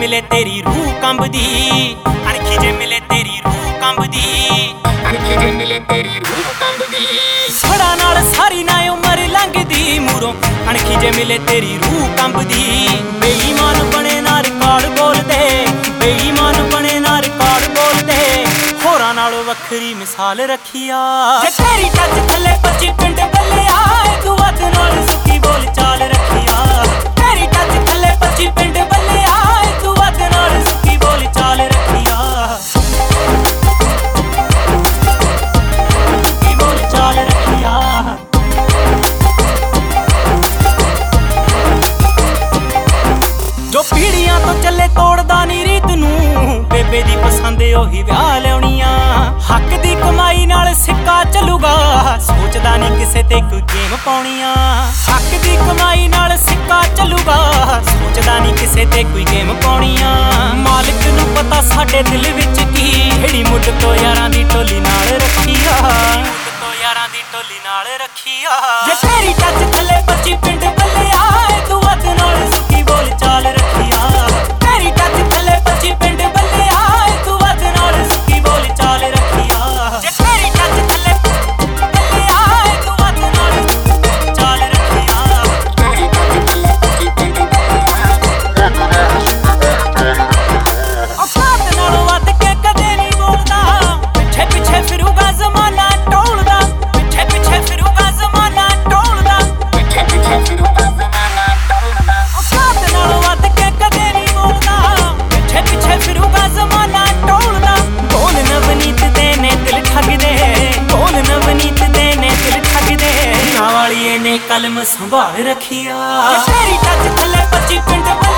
मिले तेरी रूह कंबदी, अणखी जे मिले तेरी रूह कंबदी, अणखी जे मिले तेरी रूह कंबदी। छड़ा नाल सारी ना उमर लंघदी मूरों, अणखी जे मिले तेरी रूह कंबदी। बेईमान बने ना रिकॉर्ड बोलदे, बेईमान बने ना रिकॉर्ड बोलदे, होरां नालों वखरी मिसाल रखिया। जे तेरी टच थले 25 पिंड बल्लिया, तू वध नाल सुखी बोल चाल रखिया। तेरी टच थले 25 पिंड बल्लिया, तू वध नाल सुखी बोल चाल रखिया। सुखी बोल चाल रखिया। जो पीढ़ियां तो चले तोड़दा नी रीत नूं, बेबे दी पसंद ओही विआह लियाउणियां। हक दी कमाई नाल सिक्का चलूगा, सोचदा नी किसे ते कोई गेम पाउणियां। हक दी कमाई नाल सिक्का चलूगा, सोचदा नी किसे ते कोई गेम पाउणियां। मालिक नूं पता साडे दिल विच की, जेड़ी मुੱਢ तो यारां दी टोली नाल रखिया, मुੱਢ तो यारां दी टोली नाल रखिया। जे तेरी टच थले 25 पिंड बल्लिया, तू वध नाल सुखी बोल चाल रखिया। तेरी टच थले 25 पिंड बल्लिया, तू वध नाल सुखी बोल चाल रखिया। जे तेरी टच थले बल्लिया, तू वध नाल चाल रखिया। तेरी टच थले 25 पिंड बल्लिया, औकात नालों वध के कदे नहीं बोलदा, पिछे पिछे फिरूगा ज़माना टोलदा, पिछे पिछे फिरूगा ज़माना टोलदा, पिछे पिछे फिरूगा ज़माना टोलदा। औकात नालों वध के कदे नहीं बोलदा, पिछे पिछे फिरूगा ज़माना टोलदा। बोल नवनीत दे ने दिल ठग दे, बोल नवनीत दे ने दिल ठग दे, नावालिए ने कलम संभाल रखिया। तेरी टच थले 25 पिंड